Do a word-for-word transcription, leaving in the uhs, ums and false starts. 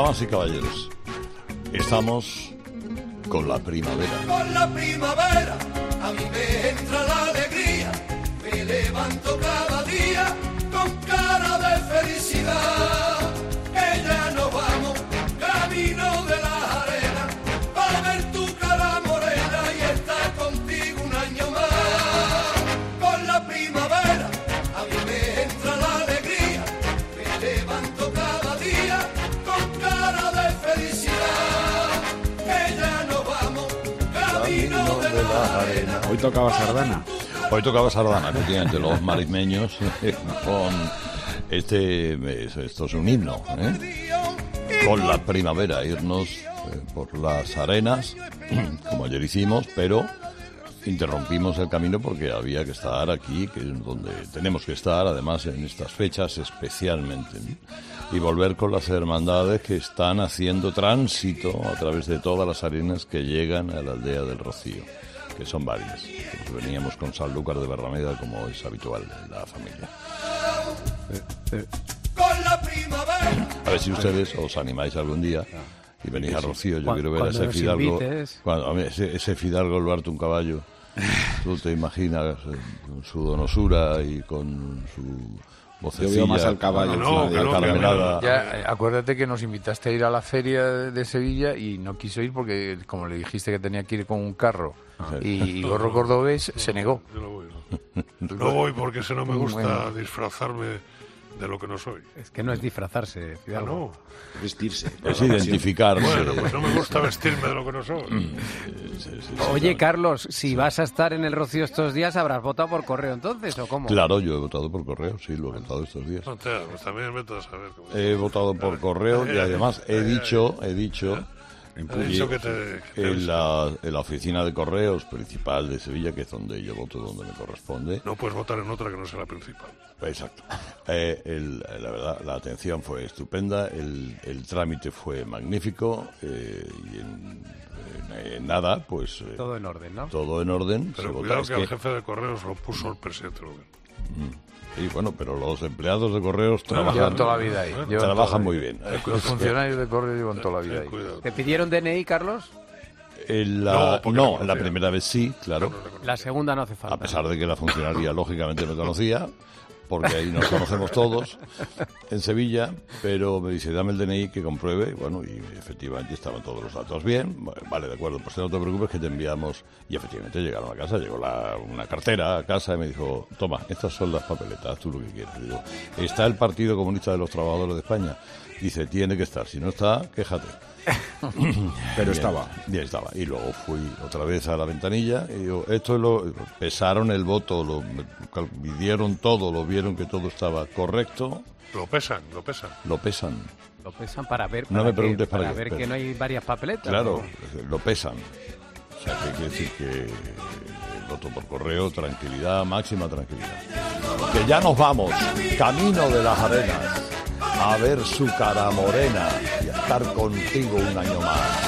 Damas y caballeros, estamos con la primavera. Con la primavera a mí me entra la alegría, me levanto cada día con cara de felicidad, que ya nos vamos camino de la arena para ver tu cara morena y estar contigo un año más. Con la primavera a mí me entra la alegría, me levanto cada día con cara de felicidad, que ya nos vamos camino de la arena. Hoy tocaba sardana. Hoy tocaba sardana, efectivamente, los marismeños con este, esto es un himno, ¿eh? Con la primavera, irnos eh, por las arenas, como ayer hicimos, pero interrumpimos el camino porque había que estar aquí, que es donde tenemos que estar, además en estas fechas especialmente, ¿no? Y volver con las hermandades que están haciendo tránsito a través de todas las arenas que llegan a la aldea del Rocío, que son varias. Pues veníamos con Sanlúcar de Barrameda, como es habitual en la familia. Eh, eh. A ver si ustedes os animáis algún día y venís a Rocío. Yo Cuando, quiero ver a ese Fidalgo, cuando, a mí, ese, ese Fidalgo Luarte un caballo. Tú te imaginas eh, con su donosura y con su vocecilla. Yo veo más al caballo. No, no, no, no, ya, eh, acuérdate que nos invitaste a ir a la feria de, de Sevilla y no quiso ir porque, como le dijiste que tenía que ir con un carro y gorro cordobés, se negó. Yo no voy, no. No voy porque eso no me gusta bueno. disfrazarme de lo que no soy. Es que no es disfrazarse, Fidalgo. Ah, no. Vestirse. Es identificarse. Bueno, pues no me gusta vestirme de lo que no soy. Sí, sí, sí, Oye, claro. Carlos, si sí. vas a estar en el Rocío estos días, ¿habrás votado por correo entonces o cómo? Claro, yo he votado por correo, sí, lo he votado estos días. No te, pues también me a saber cómo. He votado por correo y además he dicho, he dicho... He dicho que te, que te en, la, en la oficina de correos principal de Sevilla, que es donde yo voto, donde me corresponde. No puedes votar en otra que no sea la principal. Exacto. Eh, el, la verdad, la atención fue estupenda, el, el trámite fue magnífico eh, y en, en, en nada, pues... Eh, todo en orden, ¿no? Todo en orden. Pero se cuidado vota, que es al jefe de correos lo puso el presidente del gobierno. Mm. Sí, bueno, pero los empleados de correos trabajan, llevan toda la vida ahí. Llevan trabajan muy vida. bien. Los funcionarios de correos llevan toda la vida ahí. ¿Te pidieron D N I, Carlos? En la, no, no, no la primera vez sí, claro. La segunda no hace falta. A pesar de que la funcionaria lógicamente me conocía, porque ahí nos conocemos todos en Sevilla, pero me dice, dame el D N I que compruebe, bueno, y efectivamente estaban todos los datos bien. Bueno, vale, de acuerdo, pues no te preocupes que te enviamos. Y efectivamente llegaron a casa, llegó la, una cartera a casa y me dijo, toma, estas son las papeletas, tú lo que quieras. Y digo, ¿está el Partido Comunista de los Trabajadores de España? Dice, tiene que estar, si no está, quéjate. Pero estaba. Ya estaba. Y luego fui otra vez a la ventanilla y digo, esto es lo... Pesaron el voto, lo midieron todo, lo vieron que todo estaba correcto. Lo pesan, lo pesan. Lo pesan. Lo pesan para ver... Para no me que, preguntes para, para qué. ver Pero... que no hay varias papeletas. Claro, ¿no? Lo pesan. O sea, que quiere decir que el voto por correo, tranquilidad, máxima tranquilidad. Que ya nos vamos, camino de las arenas, a ver su cara morena y a estar contigo un año más.